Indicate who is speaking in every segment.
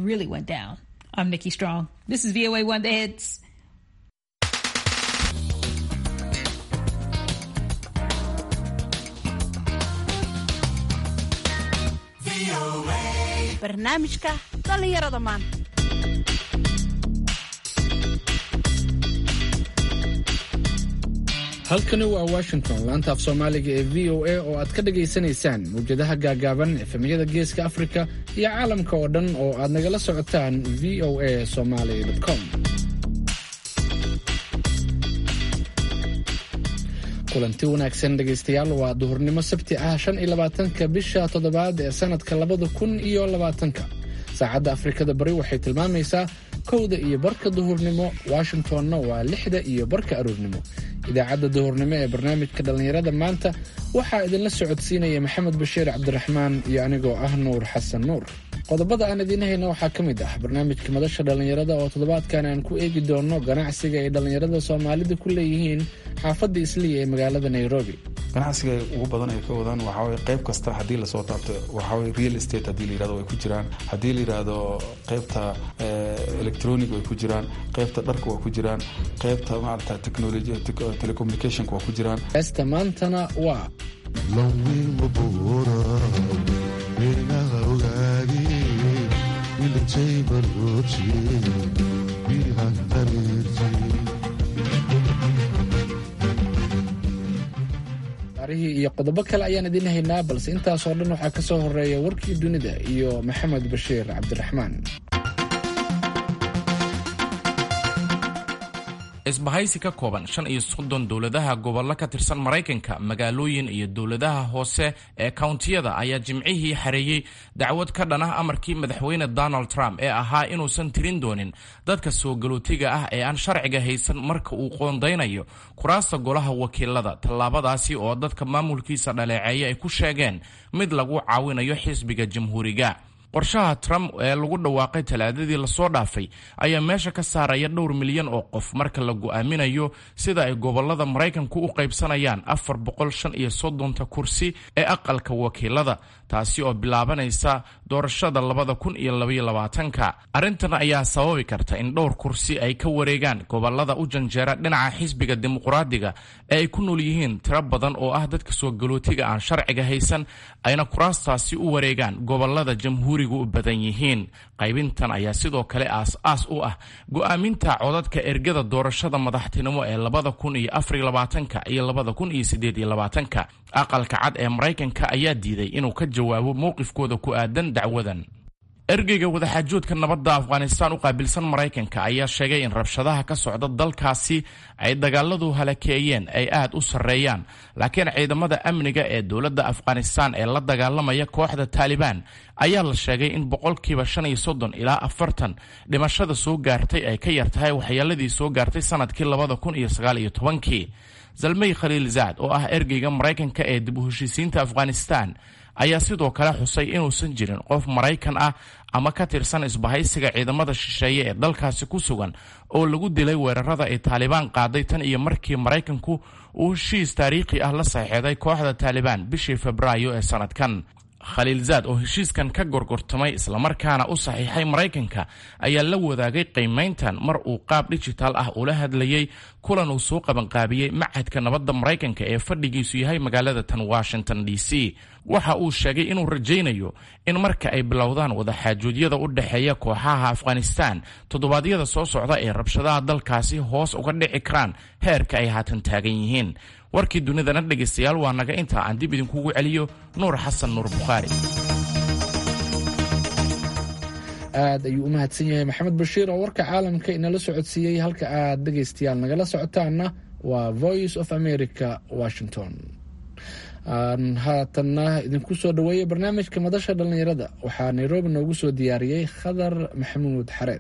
Speaker 1: really went down. I'm Nikki Strong. This is VOA One The Hits.
Speaker 2: barnaamijka dhalinyarada maanta.
Speaker 3: halkani waa Washington, laanta af Soomaaliga ee VOA oo aad ka dhageysanaysaan mawjadaha gaagaaban efemyada Geeska Afrika iyo caalamka oo dhan oo aad nagala socotaan voasomali.com. kulanti wanaagsan dhegaystayaal, waa duhurnimo Sabti ah 25 bisha toddobaad ee sanadka 2020. saacadda Afrikada Bari waxay tilmaamaysaa 1:00 duhurnimo, Washingtonna waa 6:00 aroornimo. idaacadda duhurnimo ee barnaamijka dhalinyarada maanta waxaa idinla socodsiinaya Maxamed Bashiir Cabdiraxmaan iyo anigoo ah Nuur Xasan Nuur. qodobada aan idiin hayno waxaa ka mid ah barnaamijka madasha dhalinyarada oo toddobaadkan aan ku eegi doono ganacsiga ay dhalinyarada Soomaalida ku leeyihiin xaafadda Islii ee magaalada Nairobi.
Speaker 4: ganacsiga ugu badan ay ka wadaan waxa way qayb kasta hadii la soo taabto waxa way real estate hadii la yiraahdo way ku jiraan, hadii la yiraahdo qaybta electronic way ku jiraan, qaybta dharka way ku jiraan, qaybta maarta technology telecommunication way ku jiraan.
Speaker 3: Esta maantana waa iyo qodobo kale ayaan idin haynaa, balse intaas oo dhan waxaa ka soo horeeya warkii dunida iyo Maxamed Bashiir Cabdiraxmaan.
Speaker 5: isbahaysi ka kooban 35 dowladaha gobollo ka tirsan Mareykanka, magaalooyin iyo dowladaha hoose ee countiyada ayaa jimcihii xareeyay dacwad ka dhan ah amarkii madaxweyne Donald Trump ee ahaa inuusan tirin doonin dadka soo galootiga ah ee aan sharciga haysan marka uu qoondeynayo kuraasta golaha wakiilada. tallaabadaasi oo dadka maamulkiisa dhaleeceeyay ay ku sheegeen mid lagu caawinayo xisbiga jamhuuriga. qorshaha Trump ee lagu dhawaaqay talaadadii la soo dhaafay ayaa meesha ka saaraya dhowr milyan oo qof marka la go'aaminayo sida ay gobolada Mareykanku u qaybsanayaan 435 kursi ee aqalka wakiilada, taasi oo bilaabanaysa doorashada 2022. arrintan ayaa sababi karta in dhowr kursi ay ka wareegaan gobolada u janjeera dhinaca xisbiga dimuqraadiga ee ay ku nool yihiin tiro badan oo ah dadka soo galootiga aan sharciga haysan, ayna kuraastaasi u wareegaan gobolada jamhuuriga u badan yihiin. qaybintan ayaa sidoo kale aas u ah go'aaminta codadka ergada doorashada madaxtinimo ee 2024 iyo 2028. aqalka cad ee Mareykanka ayaa diiday inuu ka jawaabo mowqifkooda ku aadan dacwadan. ergeyga wadaxaajoodka nabadda Afghanistan u qaabilsan Mareykanka ayaa sheegay in rabshadaha ka socda dalkaasi ay dagaaladu halakeeyeen ay aad u sareeyaan, laakiin ciidamada amniga ee dowladda Afghanistan ee la dagaalamaya kooxda Taliban ayaa la sheegay in 35% ilaa 40 dhimashada soo gaartay ay ka yartahay waxyeeladii soo gaartay sanadkii 2019. Zalmay Khalilzad oo ah ergeyga Mareykanka ee dib u heshiisiinta Afghanistan ayaa sidoo kale xusay inuusan jirin qof Mareykan ah ama ka tirsan isbahaysiga ciidamada shisheeye ee dalkaasi ku sugan oo lagu dilay weerarada ay Taliban qaaday tan iyo markii Mareykanku uu heshiis taariikhi ah la saxiixday kooxda Taliban bishii Febraayo ee sanadkan. Khalilzad oo heshiiskan ka gorgortamay isla markaana u saxiixay Mareykanka ayaa la wadaagay qiimeyntan mar uu qaab digital ah ula hadlayay kulan uu soo qaban qaabiyay Machadka Nabadda Mareykanka ee fadhigiisu yahay magaalada tan Washington DC. waxa uu sheegay inuu rajaynayo in marka ay bilowdaan wada xaajoodiyada u dhaxeeya kooxaha Afghanistan toddobaadyada soo socda ee rabshadaha dalkaasi hoos uga dhici karaan heerka ay haatan taagan yihiin. warkii dunidana dhageystayaal waa naga inta aan dib idinkugu celiyo Nuur Xasan Nuur Bukhari.
Speaker 3: aad ayuu u mahadsan yahay Maxamed Bashiir oo warka caalamka inala socodsiiyay. halka aad dhageystayaal nagala socotaana waa Voice of America, Washington. haatanna idinku soo dhaweeyay barnaamijka madasha dhalinyarada. waxaa Nairobi noogu soo diyaariyey Khadar Maxamuud Xareed.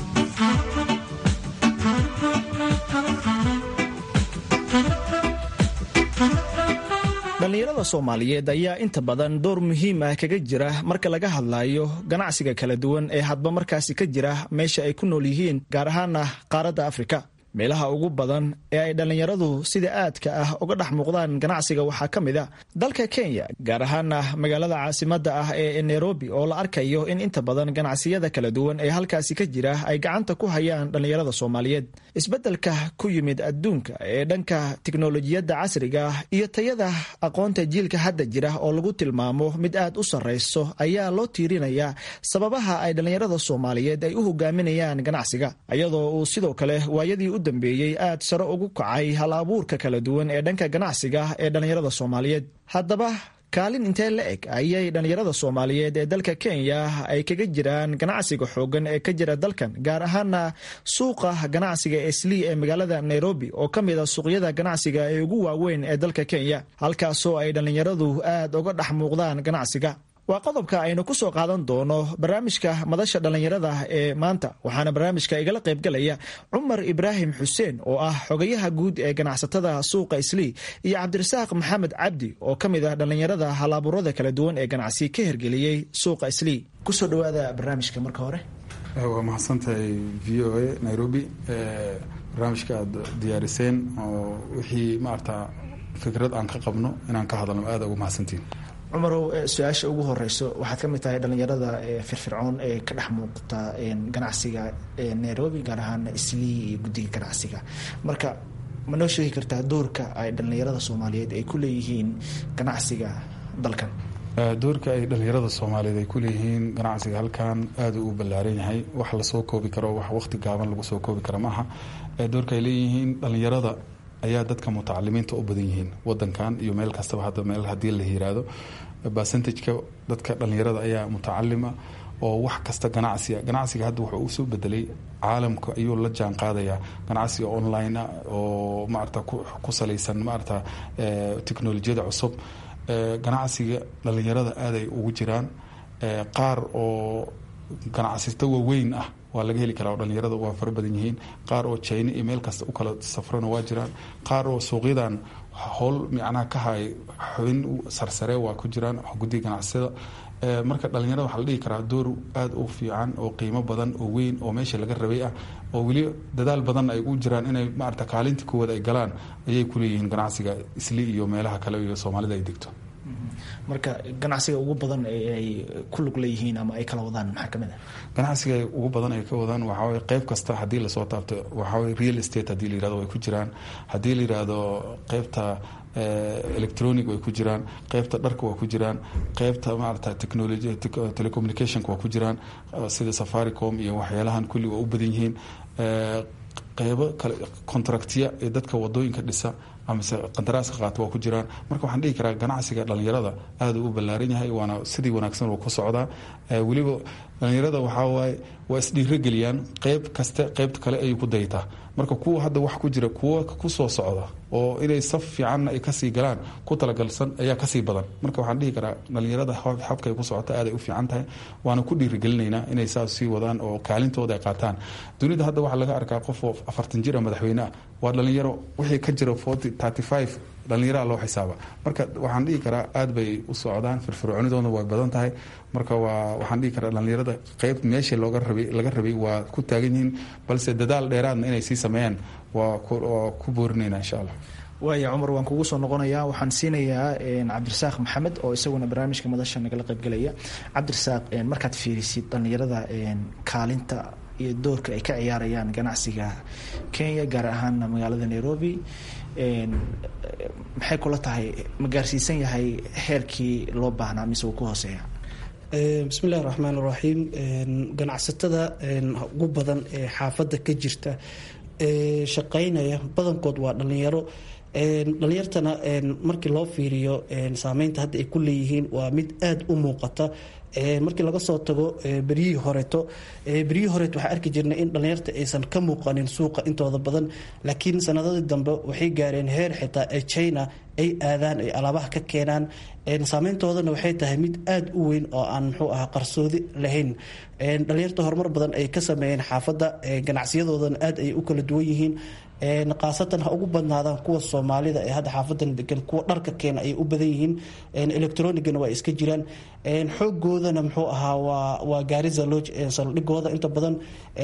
Speaker 6: dhalinyarada Soomaaliyeed ayaa inta badan door muhiim ah kaga jira marka laga hadlayo ganacsiga kala duwan ee hadba markaasi ka jira meesha ay ku nool yihiin, gaar ahaan qaaradda Afrika. meelaha ugu badan ee ay dhallinyaradu sida aadka ah uga dhex muuqdaan ganacsiga waxaa ka mid a dalka Kenya, gaar ahaana magaalada caasimadda ah ee Nairobi, oo la arkayo in inta badan ganacsiyada kala duwan ee halkaasi ka jira ay gacanta ku hayaan dhallinyarada Soomaaliyeed. Isbeddelka ku yimid adduunka ee dhanka tiknoolajiyadda casriga ah iyo tayada aqoonta jiilka hadda jira oo lagu tilmaamo mid aad u sarreyso ayaa loo tiirinayaa sababaha ay dhallinyarada Soomaaliyeed ay u hogaaminayaan ganacsiga, iyadoo uu sidoo kale waayadii u dambeeyey aad sare ugu kacay hal abuurka kala duwan ee dhanka ganacsiga ee dhallinyarada Soomaaliyeed. Haddaba kaalin intee la eg ayay dhallinyarada Soomaaliyeed ee dalka Kenya ay kaga jiraan ganacsiga xoogan ee ka jira dalkan, gaar ahaana suuqa ganacsiga Eastleigh ee magaalada Nairobi oo ka mid ah suuqyada ganacsiga ee ugu waaweyn ee dalka Kenya, halkaasoo ay dhallinyaradu aad uga dhex muuqdaan ganacsiga. waa qodobka aynu ku soo qaadan doono barnaamijka madasha dhallinyarada ee maanta, waxaana barnaamijka igala qaybgalaya Cumar Ibraahim Xuseen oo ah xogayaha guud ee ganacsatada suuqa Eastleigh iyo Cabdirasaaq Maxamed Cabdi oo ka mid ah dhallinyarada halaburada kala duwan ee ganacsi ka hirgeliyey suuqa Eastleigh. kusoo dhawaada barnaamijka marka hore.
Speaker 4: waa mahadsantahay VOA Nairobi, barnaamijka aad diyaariseen oo wixii maarta fikrad aan ka qabno inaan ka hadalno aad ugu mahadsantiin.
Speaker 6: cumarow, su-aasha ugu horeyso, waxaad ka mid tahay dhallinyarada firfircoon ee ka dhex muuqata ganacsiga Nairobi, gaar ahaan Eastleigh iyo guddiga ganacsiga. marka ma noo sheegi kartaa doorka ay dhallinyarada Soomaaliyeed ay ku leeyihiin ganacsiga dalkan?
Speaker 4: doorka ay dhallinyarada Soomaaliyeed ay ku leeyihiin ganacsiga halkan aad u ballaaran yahay. wax la soo koobi karo, wax waqti gaaban lagu soo koobi karo maaha. doorka ay leeyihiin dhallinyarada ayaa dadka mutacalimiinta u badan yihiin wadankan iyo meel kastaba. hadda meel haddii la yiraahdo percentage-ka dadka dhallinyarada ayaa mutacalima oo wax kasta ganacsiga hadda wuxuu usoo bedelay caalamka ayuu la jaan qaadayaa. ganacsiga online oo maarata ku salaysan maarata teknolojiyada cusub. ganacsiga dhallinyarada aaday ugu jiraan. qaar oo ganacsata waaweyn ah waa laga heli karaa oo dhallinyarada waa fara badan yihiin. qaar oo China iyo meel kasta u kala safrana waa jiraan. qaar oo suuqyadan howl macnaha ka hay xubin sarsare waa ku jiraan guddiga ganacsiyada. marka dhallinyarada waxaa la dhihi karaa door aad u fiican oo qiimo badan oo weyn oo meesha laga rabay ah, oo weli dadaal badan ay u jiraan inay maarata kaalinta koowaad ay galaan ayay ku leeyihiin ganacsiga Eastleigh iyo meelaha kale iyo Soomaalida ay degto.
Speaker 6: marka ganacsiga ugu badan ay ku lug leeyihiin ama ay kala wadaan maxaa ka mid ah?
Speaker 4: ganacsiga ugu badan ay ka wadaan waxaa waye qayb kasta haddii lasoo taabto waxaa waye real estate haddii la yirahdo way ku jiraan. haddii la yirahdo qaybta electronic way ku jiraan, qaybta dharka waa ku jiraan, qaybta maarata technology telecommunicationka waa ku jiraan sida Safaricom iyo waxyaalahan kulli waa u badan yihiin. qaybo kale contractiya ee dadka wadooyinka dhisa amase qandaraaska qaata waa ku jiraan. marka waxaan dhihi karaa ganacsiga dhallinyarada aad u ballaaran yahay, waana sidii wanaagsan uu ku socdaa. weliba dhallinyarada waxaa waaye waa isdhiirageliyaan, qayb kasta qaybta kale ayay ku daytaa. marka kuwa hadda wax ku jira kuwa ku soo socda oo inay saf fiicanna ay kasii galaan ku talagalsan ayaa kasii badan. marka waxaan dhihi karaa dhallinyarada habka ay ku socota aad ay u fiican tahay, waana ku dhiirigelinaynaa inay saas sii wadaan oo kaalintooda ay qaataan. dunida hadda waxaa laga arkaa qof oo 40 jir madaxweyne ah waa dhallinyaro, wixii ka jira 35 dhallinyaraha loo xisaaba. marka waxaan dhihi karaa aad bay u socdaan, firfircoonidoodana way badan tahay. marka waxaan dhihi karaa dhallinyarada qayb meesha laga rabay waa ku taagan yihiin, balse dadaal dheeraadna inay sii sameeyaan waa ku boorinaynaa insha allah.
Speaker 6: waaya Cumar, waan kugu soo noqonayaa. waxaan siinayaa Cabdirasaaq Maxamed oo isaguna barnaamijka madasha nagala qaybgalaya. Cabdirasaaq, markaad fiirisid dhallinyarada kaalinta iyo doorka ay ka ciyaarayaan ganacsiga Kenya, gaar ahaan magaalada Nairobi, maxay kula tahay? ma gaarsiisan yahay heerkii loo baahnaa mise uu ku hooseeya?
Speaker 7: bismillahi raxmaan raxiim. ganacsatada ugu badan ee xaafadda ka jirta shaqaynaya badankood waa dhallinyaro. dhalinyartana markii loo fiiriyo saameynta hadda ay ku leeyihiin waa mid aada u muuqata. markii laga soo tago beryihii horeeto waxaa arki jirnay in dhalinyarta aysan ka muuqanin suuqa intooda badan, laakiin sanadadii dambe waxay gaareen heer xitaa ee China ay aadaan, ay alaabaha ka keenaan. saameyntoodana waxay tahay mid aada u weyn oo aan muxuu ahaa qarsoodi lahayn. dhalinyarta horumar badan ay ka sameeyeen xaafadda, ganacsiyadoodan aad ay u kala duwan yihiin. khaasatan ha ugu badnaadaan kuwa Soomaalida ee hadda xaafadan degan, kuwa dharka keena ay u badan yihiin. electronigana waa iska jiraan. xoogooda saldhigoodana muxuu ahaa waa Garissa Lodge saldhigooda inta badan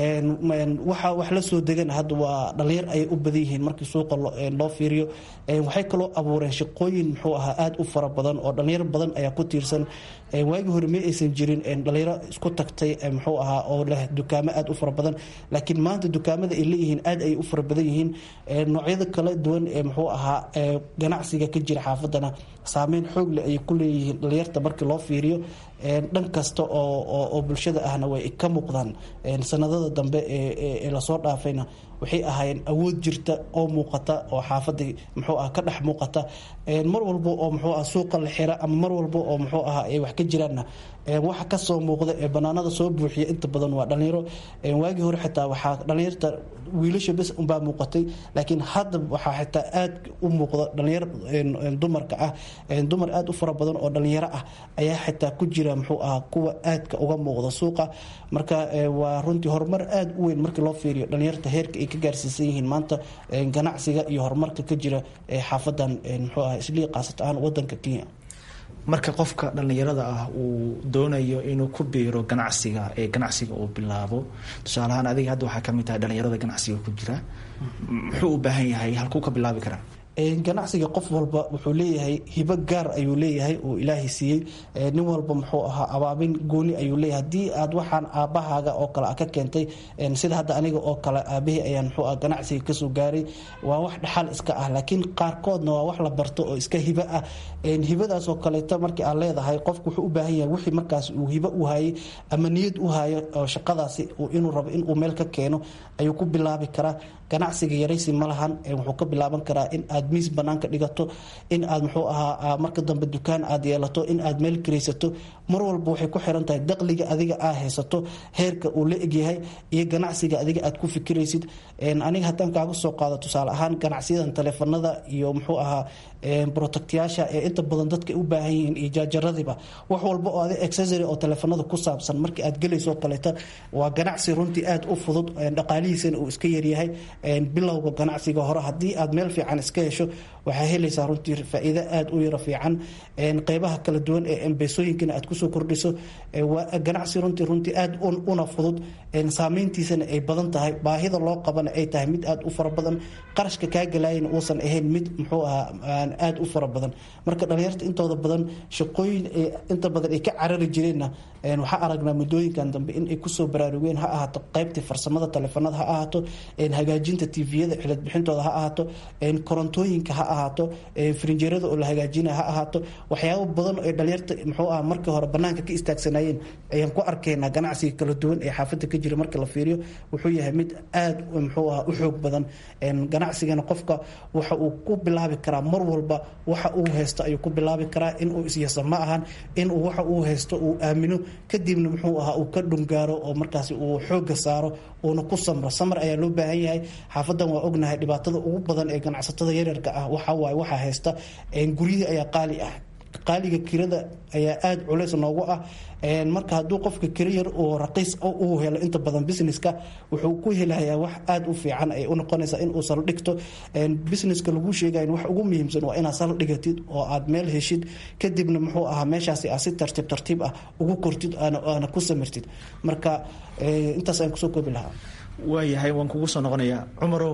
Speaker 7: waxa wax la soo degan hadda waa dhalinyar ay u badan yihiin markii suuqa loo fiiriyo waxay kaloo abuureen shaqooyin muxuu ahaa aad u fara badan oo dhalinyar badan ayaa ku tiirsan waagi hore ma aysan jirin dhalinyaro isku tagtay muxuu ahaa oo leh dukaamo aad u fara badan laakiin maanta dukaamada ay leeyihiin aad ay u fara badan yihiin noocyada kala duwan ee muxuu ahaa ganacsiga ka jira xaafadana saameyn xoog leh ay ku leeyihiin dhalinyarta markii loo fiiriyo dhan kasta oo bulshada ahna way ka muuqdaan sanadada dambe ee lasoo dhaafayna waxay ahaayeen awood jirta oo muuqata oo xaafadii muxuu ah ka dhex muuqata mar walba oo muxuu ah suuqa la xira ama mar walba oo muxuu ah ay wax ka jiraanna waxa ka soo muuqda ee banaanada soo buuxiya inta badan waa dhalinyaro waagii hore xitaa waxaa dhalinyarta wiilasha bas unbaa muuqatay laakiin hadda waxaa xitaa aad u muuqda dhalinyar dumarka ah dumar aad u fara badan oo dhalinyaro ah ayaa xitaa ku jira muxuu ahaa kuwa aadka uga muuqda suuqa marka waa runtii horumar aad u weyn markii loo fiiriyo dhalinyarta heerka ay ka gaarsiisan yihiin maanta ganacsiga iyo horumarka ka jira xaafadan muxuu ahaa islii qaasat ahaan wadanka Kenya
Speaker 6: marka qofka dhalinyarada ah uu doonayo inuu ku biiro ganacsiga uu bilaabo tusaale ahaan adiga hadda waxaa kamid tahay dhalinyarada ganacsiga ku jira muxuu u baahan yahay halkuu ka bilaabi karaa
Speaker 7: ganacsiga qof walba wuxuu leeyahay hibo gaar ayuu leeyahay oo ilaahay siiyey nin walba muxuu ahaa abaabin gooni ayuu leeyahay haddii aad waxaan aabahaaga oo kale ka keentay sida hadda aniga oo kale aabahii ayaan muxuu ah ganacsiga kasoo gaaray waa wax dhaxal iska ah laakiin qaarkoodna waa wax la barto oo iska hibo ah hibadaas oo kaleeto markii aad leedahay qofku wuxuu u baahan yahay wixii markaas uu hibo u hayay ama niyad u hayo oo shaqadaasi inuu rabo inuu meel ka keeno ayuu ku bilaabi karaa ganacsiga yaraysi ma lahan wuxuu ka bilaaban karaa in aad miis banaanka dhigato in aad muxuu ahaa marka dambe dukaan aad yeelato in aad meel kiraysato mar walba waxay ku xiran tahay dakhliga adiga aad haysato heerka uu la egyahay iyo ganacsiga adiga aad ku fikiraysid aniga haddaan kaaga soo qaado tusaale ahaan ganacsiyadan taleefanada iyo muxuu ahaa protectyaasha ee inta badan dadka u baahan yihiin iyo jaajaradiiba wax walba oo adiga accessory oo taleefanada ku saabsan markii aad gelayso kaleeto waa ganacsi runtii aad u fudud dhaqaalihiisana uu iska yaryahay bilowga ganacsiga hore haddii aad meel fiican iska hesho waxaa helaysaa runtii faa'iido aad u yaro fiican qeybaha kala duwan ee embeesooyinkana aad kusoo kordhiso waa ganacsi runtii aad una fudud saameyntiisana ay badan tahay baahida loo qabana ay tahay mid aad u fara badan qarashka kaa galaayana uusan ahayn mid muxuu ahaa aad u fara badan marka dhalinyarta intooda badan shaqooyin inta badan ay ka carari jireenna waxaa aragnaa muddooyinkan dambe in ay kusoo baraarugeen ha ahaato qaybtii farsamada taleefanada ha ahaato hagaajinta tviyada cilad bixintooda ha ahaato korontooyinka ha ahaato frinjeerada oo la hagaajinaya ha ahaato waxyaabo badan oo dhalinyarta muxuu ah markii hore banaanka ka istaagsanayeen ayaan ku arkaynaa ganacsiga kala duwan ee xaafadda ka jira marka la fiiriyo wuxuu yahay mid aad muxuu ah u xoog badan ganacsigana qofka waxa uu ku bilaabi karaa mar walba waxa uu haysto ayuu ku bilaabi karaa inuu isyasa ma ahan inuu waxa uu haysto uu aamino kadibna muxuu ahaa uu ka dhungaaro oo markaasi uu xooga saaro uuna ku samar ayaa loo baahan yahay xaafadan waa ognahay dhibaatada ugu badan ee ganacsatada yaryarka ah waxaa haysta guryihii ayaa qaali ah qaaliga kirada ayaa aad culays noogu ah marka hadduu qofka kira yar oo raqiis uu helo inta badan businesska wuxuu ku helayaa wax aad u fiican ay u noqonaysaa in uu sal dhigto businesska lagu sheegayo wax ugu muhiimsan waa inaad sal dhigatid oo aad meel heshid kadibna muxuu ahaa meeshaasi aad si tartiib ah ugu kortid aana ku samirtid marka intaas aan kusoo koobi lahaa
Speaker 6: waayahay waan kugu soo noqonayaa cumarow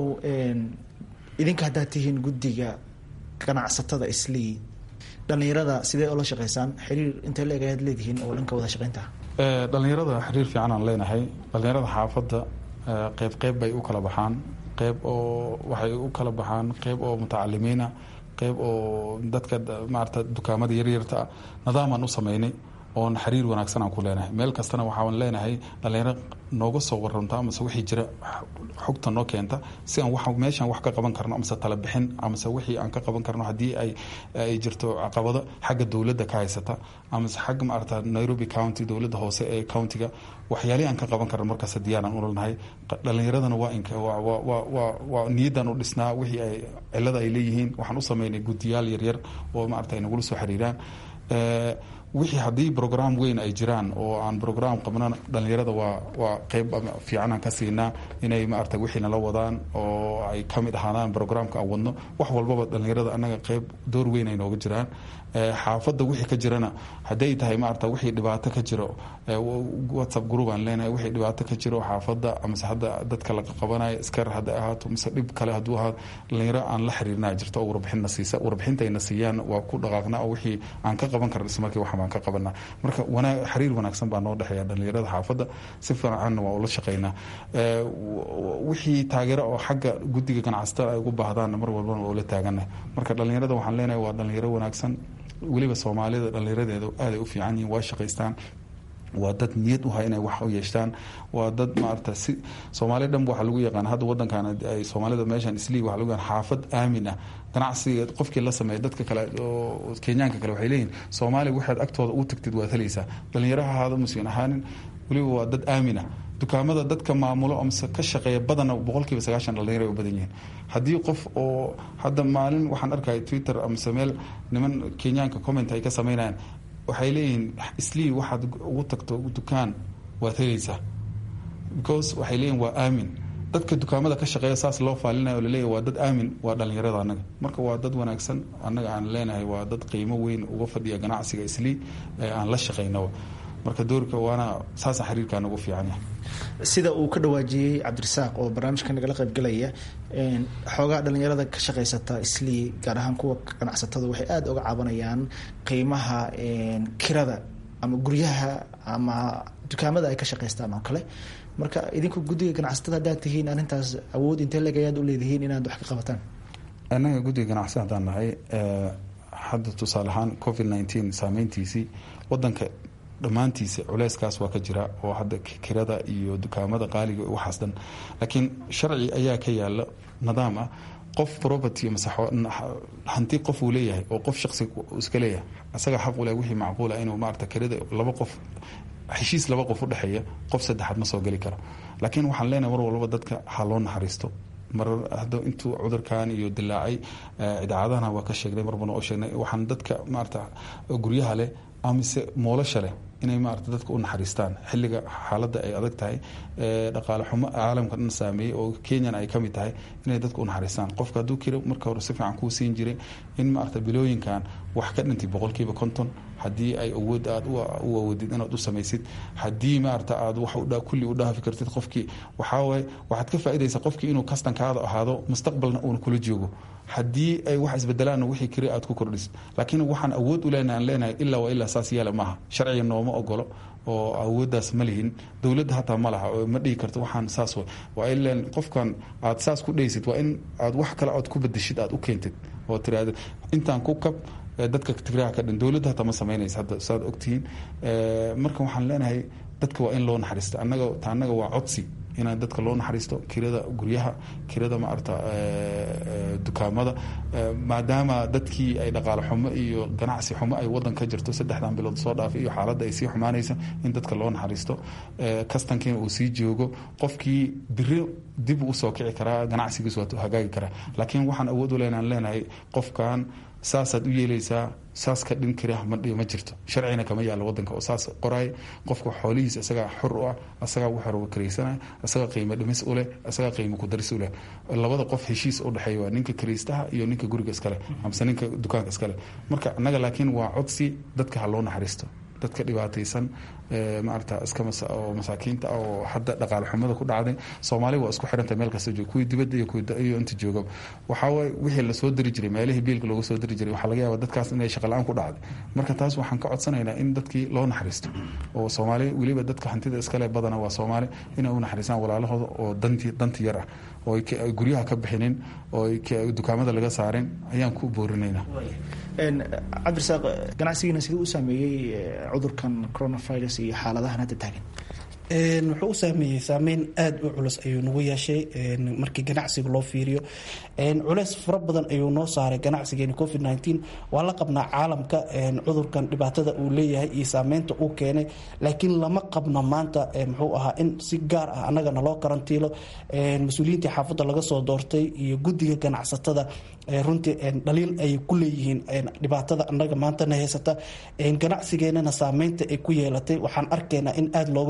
Speaker 6: idinka haddaad tihiin guddiga ganacsatada islii dhalinyarada sidee oo la shaqeysaan xiriir intee la-eg ayaad leedihiin oo dhanka wada shaqeynta
Speaker 4: dhalinyarada xiriir fiican aan leenahay dhalinyarada xaafadda qeyb bay u kala baxaan qeyb oo waxay u kala baxaan qeyb oo mutacalimiina qeyb oo dadka maarata dukaamada yaryarta ah nadaamaan u sameynay oon xiriir wanaagsan aan ku leenahay meel kastana waxaan leenahay dhalinyaro nooga soo waranta amase wixii jira xogta noo keenta si aan meeshaan wax ka qaban karno amase tala bixin amase wixii aan ka qaban karno haddii ay jirto caqabado xagga dowladda ka haysata amase xagga maarata Nairobi County dowladda hoose ee countiga waxyaalihii aan ka qaban karno markaas diyaaraan u leenahay dhalinyaradana waa niyadan u dhisnaa wixii ay cilada ay leeyihiin waxaan u sameynay guddiyaal yaryar oo maarata ay nagula soo xiriiraan wixii haddii brogram weyn ay jiraan oo aan brogram qabnana dhalinyarada waa qeyb fiicanaan ka siinaa inay maarata wixii nala wadaan oo ay ka mid ahaadaan programka aan wadno wax walbaba dhalinyarada annaga qeyb door weyn ay nooga jiraan xaafadda wixii ka jirana hadday tahay maarata wixii dhibaato ka jiro whatsapp group aan leenahay wixii dhibaato ka jiro xaafadda amase hadda dadka laga qabanayo iskar hadda ahaato mise dhib kale hadduu ahaa dhalinyaro aan la xiriirnaa jirto oo warbixinna siisa warbixintayna siiyaan waa ku dhaqaaqnaa oo wixii aan ka qaban karna ismarkii wax baan ka qabanaa marka xiriir wanaagsan baa noo dhexeeya dhalinyarada xaafadda si fiicanna waa ula shaqaynaa wixii taageero oo xagga guddiga ganacsatada ay ugu baahdaanna mar walbana waa ula taaganahay marka dhalinyarada waxaan leenahay waa dhalinyaro wanaagsan weliba soomaalida dhalinyaradeeda aaday u fiican yihiin waa shaqaystaan waa dad niyad u hay inay wax u yeeshtaan waa dad maarata si soomaaliya dhan waxaa lagu yaqaan hadda wadankan ay soomaalida meeshan islii waxaa lagu yaqaan xaafad aamin ah ganacsiga qofkii la sameeya dadka kale oo kenyaanka kale waxay leeyihin soomaaliya waxaad agtooda u tagtid waad helaysaa dhalinyaraha ahaada musiin ahaanin weliba waa dad aamin ah dukaamada dadka maamulo amase ka shaqeeya badana 90% dhalinyaro ay u badan yihiin haddii qof oo hadda maalin waxaan arkaya Twitter amase meel niman kenyaanka comment ay ka sameynayaan waxay leeyihiin islii waxaad ugu tagto dukaan waad helaysaa because waxay leeyihin waa aamin dadka dukaamada ka shaqeeya saas loo faalinayo oo laleeyahay waa dad aamin waa dhalinyarada annaga marka waa dad wanaagsan annaga aan leenahay waa dad qiimo weyn uga fadhiya ganacsiga islii aan la shaqaynaba marka doorka waana saasa xiriirkaan ugu fiican yahay
Speaker 6: sida uu ka dhawaajiyey cabdirasaaq oo barnaamijka nagala qaybgalaya xoogaa dhalinyarada ka shaqaysata islii gaar ahaan kuwa ganacsatada waxay aada uga cabanayaan qiimaha kirada ama guryaha ama dukaamada ay ka shaqaystaan oo kale marka idinku guddiga ganacsatada haddaad tihiin arrintaas awood intee legayaad u leedihiin inaad wax ka qabataan
Speaker 4: annaga guddiga ganacsatada haddaan nahay hadda tusaale ahaan covid-19 saameyntiisii wadanka dhammaantiisa culeyskaas waa ka jira oo hadda kirada iyo dukaamada qaaliga waxaas dhan laakiin sharci ayaa ka yaala nidaam ah qof property mase hanti qof uu leeyahay oo qof shaqsi iska leeyahay asaga xaq u leh wixii macquul ah inuu maarata kirada laba qof heshiis laba qof u dhexeeya qof saddexaad ma soo geli karo laakiin waxaan leenahay mar walba dadka ha loo naxariisto mar hadda intuu cudurkan iyo dilaacay idaacadahana waa ka sheegnay marbana oo sheegnay waxaan dadka maarata guryaha leh amise moolasha leh inay maarata dadka u naxariistaan xilliga xaaladda ay adag tahay dhaqaale xumo caalamka dhan saameeyey oo kenyana ay ka mid tahay inay dadka u naxariistaan qofka hadduu kiro marka hore si fiican kuu siin jiray in maarata bilooyinkan wax ka dhintay 50% haddii ay awood aad u awoodid inaad u samaysid haddii maarata aad wax kulli u dhaafi kartid qofkii waxaawaye waxaad ka faa'iidaysaa qofkii inuu kastankaada ahaado mustaqbalna uuna kula joogo haddii ay wax isbedelaanna wixii kiri aad ku kordhisid laakiin waxaan awood u leenahay aan leenahay ilaa waa ilaa saas yeela maaha sharciga nooma ogolo oo awooddaas ma lihin dowladda hataa ma laha oo ma dhihi karto waxaan saas waa ileen qofkan aad saas ku dhaysid waa in aad wax kale aad ku bedeshid aad u keentid oo tiraahdo intaan ku kab dadka tigraha ka dhan dowladda hataa ma samaynaysa hadda saad ogtihiin marka waxaan leenahay dadka waa in loo naxariista annaga waa codsi inaan dadka loo naxariisto kirada guryaha kirada maarata dukaamada maadaama dadkii ay dhaqaale xumo iyo ganacsi xumo ay wadan ka jirto 3 bilood soo dhaafay iyo xaaladda ay sii xumaanaysa in dadka loo naxariisto kastankiina uu sii joogo qofkii biri dib u soo kici karaa ganacsigiisu waa hagaagi karaa laakiin waxaan awood u leenahay qofkan saasaad u yeelaysaa saas ka dhin kari ma jirto sharcina kama yaalo wadanka oo saas qoray qofka xoolihiisa isagaa xor u ah isagaa wax rabo kareysanaya isagaa qiimo dhimis u leh isagaa qiimo ku daris u leh labada qof heshiis u dhaxeeya waa ninka kareystaha iyo ninka guriga iskale amase ninka dukaanka iskale marka annaga laakiin waa codsi dadka ha loo naxariisto dadka dhibaataysan maarata iska oo masaakiinta oo hadda dhaqaale xumada ku dhacday Soomaaliya waa isku xirantay meel kasta joog kuwii dibadda iyo inta jooga waxa way wixii la soo diri jiray meelihii biilka looga soo diri jiray waxa laga yaabaa dadkaas inay shaqo la'aan ku dhacday marka taas waxaan ka codsanaynaa in dadkii loo naxariisto oo Soomaaliya waliba dadka hantida iska leh badana waa Soomaali inay u naxariistaan walaalahooda oo danti yar ah oo guryaha ka bixinin oo dukaamada laga saarin ayaan ku boorinaynaa
Speaker 6: cabdirasaaq ganacsigiina siduu u saameeyey cudurkan coronavirus iyo xaaladahan hadda taagan
Speaker 7: wuxuu u saameeyey saameyn aada u culus ayuu nagu yeeshay markii ganacsiga loo fiiriyo culeys fara badan ayuu noo saaray ganacsigeeni covid-19 waa la qabnaa caalamka cudurkan dhibaatada uu leeyahay iyo saameynta uu keenay laakiin lama qabno maanta muxuu ahaa in si gaar ah annagana loo karantiilo mas-uuliyiintii xaafadda laga soo doortay iyo guddiga ganacsatada runtii dhaliil ay ku leeyihiin dhibaatada annaga maantana haysata ganacsigeenana saameynta ay ku yeelatay waxaan arkaynaa in aada looga gaabiyo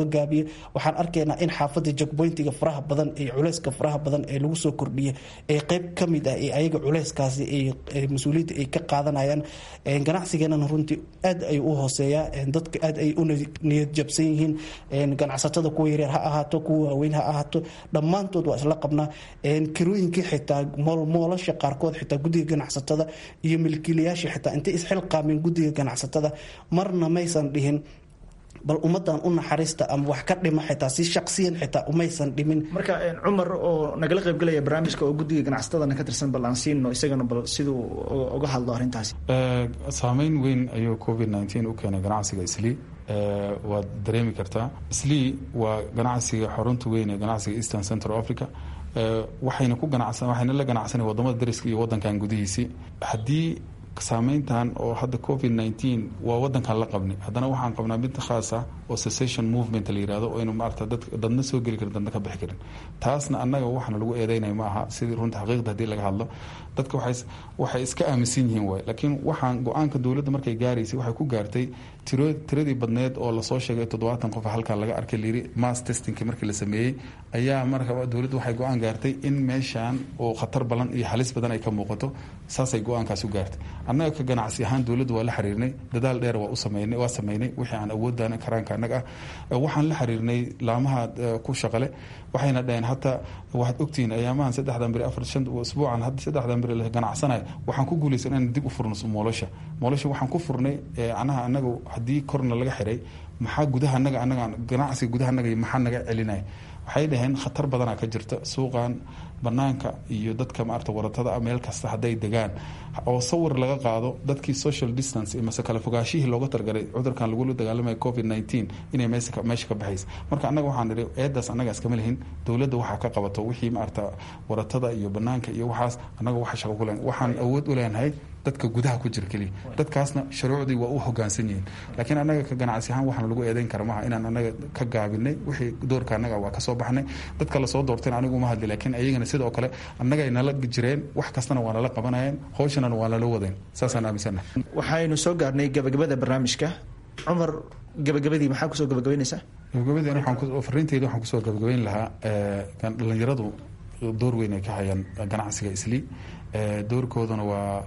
Speaker 7: waxaan arkaynaa in xaafadda jogboyntiga faraha badan iyo culeyska faraha badan ee lagu soo kordhiyay ee qayb ka mid ah ee ayaga culeyskaasi mas-uuliyadda ay ka qaadanayaan. ganacsigeenana runtii aad ay u hooseeyaa, dadka aad ay u niyad jabsan yihiin. ganacsatada kuwa yaryar ha ahaato, kuwa waaweyn ha ahaato, dhammaantood waa isla qabnaa. kirooyinkii xitaa moolasha qaarkood xitaa guddiga ganacsatada iyo milkiilayaasha xitaa intay isxilqaameen guddiga ganacsatada marna maysan dhihin bal ummadan u naxariista ama wax ka dhima xitaa si shaqsiyan xitaa umaysan dhimin.
Speaker 6: marka cumar oo nagala qaybgalaya barnaamijka oo guddiga ganacsatadana ka tirsan bal aan siino isagana bal siduu uga hadlo arrintaasi.
Speaker 4: saameyn weyn ayuu covid-19 u keenay ganacsiga islii. waad dareemi kartaa, islii waa ganacsiga xarunta weyn ee ganacsiga Eastern Central Africa. waxayna la ganacsanay wadamada dariska iyo wadankan gudihiisii. haddii saameyntan oo hadda covid-19 waa wadankan la qabnay, haddana waxaan qabnaa mid khaas ah oo cessation movement la yirahdo, oo inu maarata dadna soo geli karin dadna ka bixi karin. taasna annaga waxna lagu eedeynaya ma aha, sidii runta xaqiiqda haddii laga hadlo dadka waxay iska aaminsan yihiin waay. laakiin waxaan go-aanka dowladda markay gaaraysay waxay ku gaartay tiradii badneed oo lasoo sheegay 70 qof halkan laga arkay layiri mass testingki markii la sameeyey ayaa markaba dowladda waxay go-aan gaartay in meeshaan oo khatar badan iyo halis badan ay ka muuqato. saasay go-aankaas u gaartay. annaga ka ganacsi ahaan dowladda waa la xiriirnay, dadaal dheer waa sameynay wixii aan awoodana karaanka annaga ah. waxaan la xiriirnay laamaha ku shaqale, waxayna dhaheen hataa waxaad ogtihiin ayaamahan 3 beri 4 usbuucan hadda 3 beri la ganacsanayo waxaan ku guulaysan inaan dib u furno moolasha waxaan ku furnay anaha annaga haddii korna laga xiray maxaa gudaha annaga ganacsiga gudaha annaga maxaa naga celinaya. waxay dhaheen khatar badanaa ka jirta suuqan banaanka iyo dadka maarta waratada meel kasta hadday degaan oo sawir laga qaado dadkii social distance mase kala fogaashihii looga targaray cudurkan lagula dagaalamaya covid-19 inay meesha ka baxaysa. marka annaga waxaan nidhi eedaas annaga iskama lihin, dowladda waxaa ka qabato wixii maarta waratada iyo banaanka iyo waxaas annaga waxa shaqo ku leen. waxaan awood u leenahay dadka gudaha ku jira keliya, dadkaasna shuruucdii waa u hogaansan yihiin. laakiin annaga ka ganacsi ahaan waxaan lagu eedeyn kara maaha inaan annaga ka gaabinay wixii doorka annaga waa kasoo baxnay. dadka lasoo doortayna anigu uma hadli, laakiin ayagana sidoo kale annagay nala jireen, wax kastana waa nala qabanayeen, hawshana waa nala wadeen. saasaan aaminsanahay.
Speaker 6: waxaynu soo gaarnay gabagabada barnaamijka. cumar, gabagabadii maxaa kusoo gabagabaynaysaa?
Speaker 4: gabagabadii fariinteyda waxaan kusoo gabagabayn lahaa dhalinyaradu door weyn ay ka hayaan ganacsiga islii. doorkoodana waa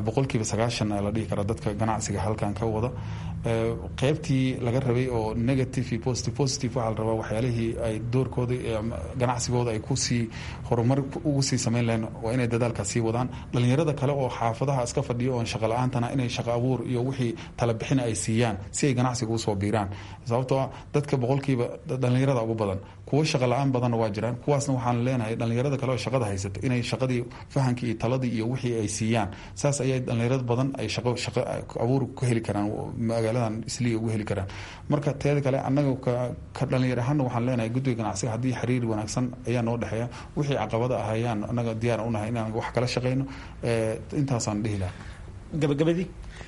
Speaker 4: 90% la dhihi kara dadka ganacsiga halkan ka wada. qaybtii laga rabay oo negative iyo positive waxaa la rabaa waxyaalihii ay doorkooda ganacsigooda ay kusii horumar ugu sii samayn lahayn waa inay dadaalkaas sii wadaan. dhalinyarada kale oo xaafadaha iska fadhiyo oon shaqo la-aantana inay shaqo abuur iyo wixii talabixin ay siiyaan si ay ganacsiga usoo biiraan. sababtoo ah dadka 100% dhalinyarada ugu badan, kuwo shaqo la-aan badanna waa jiraan. kuwaasna waxaan leenahay dhalinyarada kale oo shaqada haysata inay shaqadii fahankii iyo taladii iyo wixii ay siiyaan. saas ayay dhalinyarada badan ay shaqo abuur ku heli karaan magaaladan islii ugu heli karaan. marka teeda kale annaga ka dhalinyar ahaana waxaan leenahay guddiga ganacsiga haddii xiriir wanaagsan ayaa noo dhexeeya, wixii caqabada ah ayaan annaga diyaar u nahay inaan wax kala shaqeyno. intaasaan dhihi lahaa.
Speaker 7: gabagabadii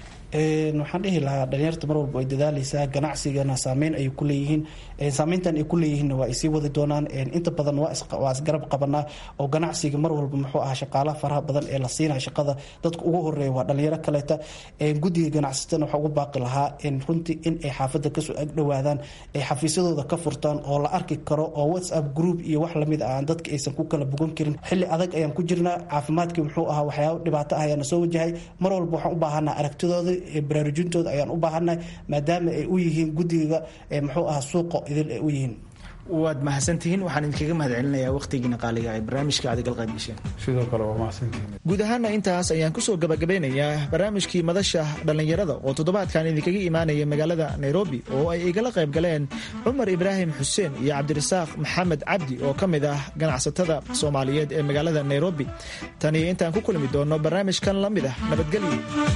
Speaker 7: waxaan dhihi lahaa dhalinyarta mar walba ay dadaaleysaa, ganacsigana saameyn ay ku leeyihiin. saameyntan ay ku leeyihiinna waa ay sii wadi doonaan. inta badan waa isgarab qabanaa oo ganacsiga mar walba muxuu ahaa shaqaalaha faraha badan ee la siinaya shaqada dadka ugu horeeya waa dhalinyaro kaleeta. guddiga ganacsatana waxaa ugu baaqi lahaa runtii in ay xaafadda kasoo agdhowaadaan, ay xafiisyadooda ka furtaan oo la arki karo oo whatsapp group iyo wax lamid ah dadka aysan ku kala bogan karin. xilli adag ayaan ku jirnaa, caafimaadkii muxuu ahaa waxyaabo dhibaato ah ayaana soo wajahay. mar walba waxaan u baahanaa aragtidooda baraarujintooda ayaan u baahannahay maadaama ay u yihiin guddiga muxuu ahaa suuqa idil ay u yihiin.
Speaker 6: waad mahadsantihiin. waxaan idinkaga mahad celinayaa waqtigiina qaaliga ee barnaamijka aad igal qayb gasheen.
Speaker 4: sidoo kale waa mahadsantihiin.
Speaker 6: guud ahaana intaas ayaan kusoo gabagabeynayaa barnaamijkii madasha dhallinyarada oo toddobaadkan idinkaga imaanaya magaalada Nairobi oo ay igala qayb galeen Cumar Ibraahim Xuseen iyo Cabdirasaaq Maxamed Cabdi oo ka mid ah ganacsatada Soomaaliyeed ee magaalada Nairobi. tan iyo intaan ku kulmi doono barnaamijkan la mid ah, nabadgelyo.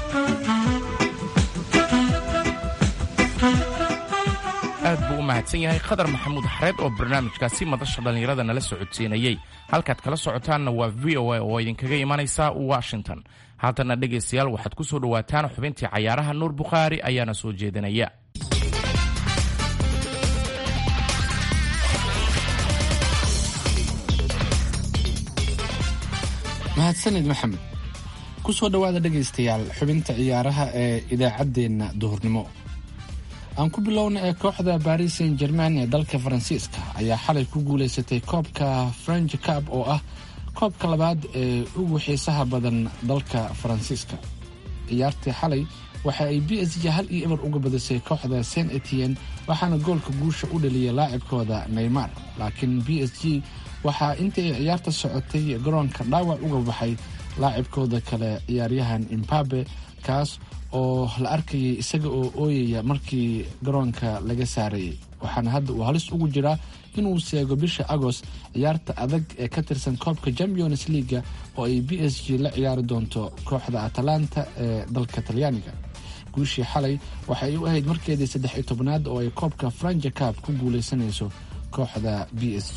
Speaker 5: aad buu u mahadsan yahay Khadar Maxamuud Xareed oo barnaamijkaasi madasha dhallinyarada nala socodsiinayay. halkaad kala socotaanna waa VOA oo idinkaga imanaysa Washington. haatana dhegaystayaal waxaad ku soo dhawaataan xubintii cayaaraha. Nuur Bukhaari ayaana soo jeedinaya.
Speaker 3: mahadsanid maxamed. ku soo dhawaada dhegaystayaal xubinta ciyaaraha ee idaacaddeenna duhurnimo. aan ku bilowna ee kooxda Paris Saint-Germain ee dalka Faransiiska ayaa xalay ku guuleysatay koobka French Cup oo ah koobka labaad ee ugu xiisaha badan dalka Faransiiska. ciyaartii xalay waxa ay PSG 1-0 uga badisay kooxda Saint-Etienne waxaana goolka guusha u dhaliyay laacibkooda Neymar, laakiin PSG waxaa intii ay ciyaarta socotay garoonka dhaawac uga baxay laacibkooda kale ciyaaryahan Mbappe, kaas oo la arkayay isaga oo ooyaya markii garoonka laga saarayay. waxaana hadda uu halis ugu jiraa inuu seego bisha Agost ciyaarta adag ee ka tirsan koobka Champions League oo ay PSG la ciyaari doonto kooxda Atalanta ee dalka Talyaaniga. guushii xalay waxa ay u ahayd markeedii 13aad oo ay koobka French Cup ku guuleysanayso kooxda PSG.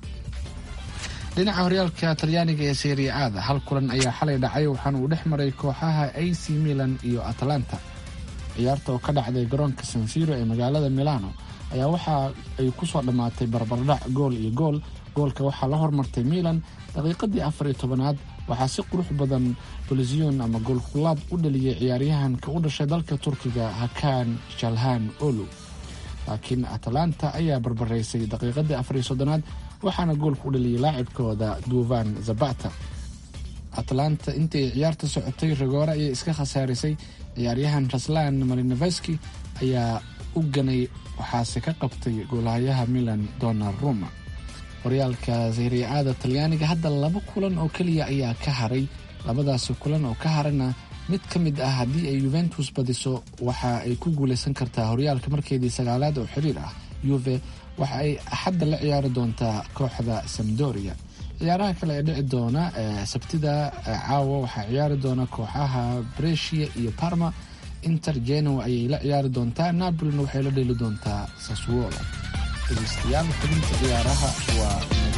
Speaker 3: dhinaca horyaalka Talyaaniga ee Serie A hal kulan ayaa xalay dhacay waxaana uu dhex maray kooxaha AC Milan iyo Atalanta. ciyaarta oo ka dhacday garoonka San Siro ee magaalada Milano ayaa waxa ay ku soo dhamaatay barbardhac gool iyo gool. goolka waxaa la hormartay Milan daqiiqadii 14aad waxaa si qurux badan Bolzion ama goolkulaad u dhaliyay ciyaaryahanka u dhashay dalka Turkiga Hakan Çalhanoğlu, laakiin Atalanta ayaa barbaraysay daqiiqadii 14aad waxaana goolku u dhaliyay laacibkooda Duvan Zapata. Atalanta intii ciyaarta socotay rigoore ayay iska khasaarisay. ciyaaryahan Ruslan Malinovski ayaa u ganay waxaase ka qabtay goolahayaha Milan Donnarumma. horyaalka Serie A Talyaaniga hadda 2 kulan oo kaliya ayaa ka haray. labadaas kulan oo ka harana mid ka mid ah haddii ay Juventus badiso waxa ay ku guuleysan kartaa horyaalka markeedii 9aad oo xiriir ah. Juve waxa ay axadda la ciyaari doontaa kooxda Sampdoria. ciyaaraha kale ee dhici doona Sabtida caawa waxaa ciyaari doona kooxaha Brescia iyo Parma. Inter Genoa ayay la ciyaari doontaa. Napoli waxay la dheeli doontaa Sassuolo. dhegeystayaal xubinta ciyaaraha waa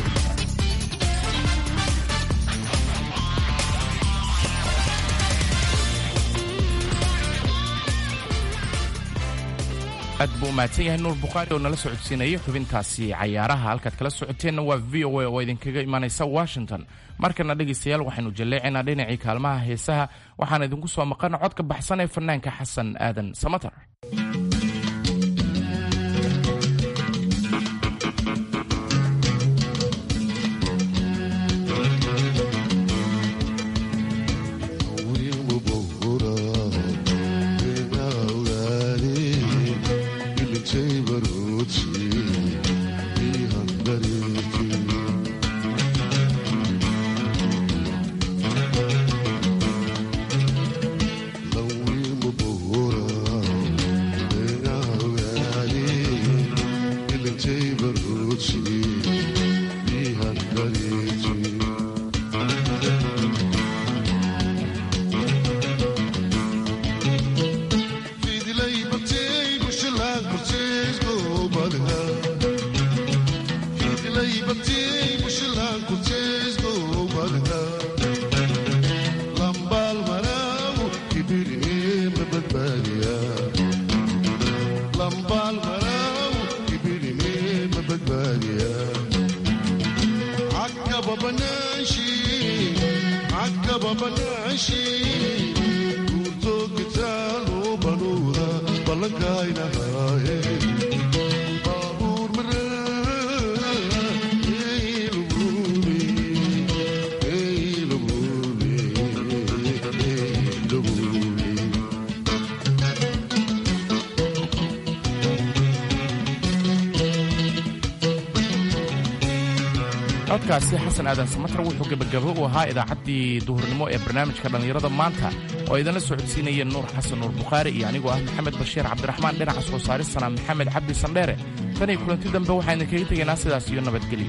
Speaker 5: aad buu mahadsan yahay Nuur Bukhaari oo nala socodsiinayay xubintaasi cayaaraha. halkaad kala socoteenna waa VOA oo idinkaga imanaysa Washington. markana dhegeystayaal waxaynu jaleecinaa dhinacii kaalmaha heesaha waxaan idinku soo maqan codka baxsan ee fanaanka Xasan Aadan Samatar. codkaasi Xasan Aadan Samatar wuxuu gabagabo u ahaa idaacaddii duhurnimo ee barnaamijka dhallinyarada maanta oo idinla socodsiinayeen Nuur Xasan Nuur Bukhaari iyo anigoo ah Maxamed Bashiir Cabdiraxmaan. dhinaca soo saaristana Maxamed Cabdi Sandheere. tan iyo kulanti dambe waxaan idinkaga tegaynaa sidaas iyo nabadgelyo.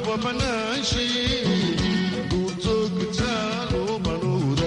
Speaker 8: وبنات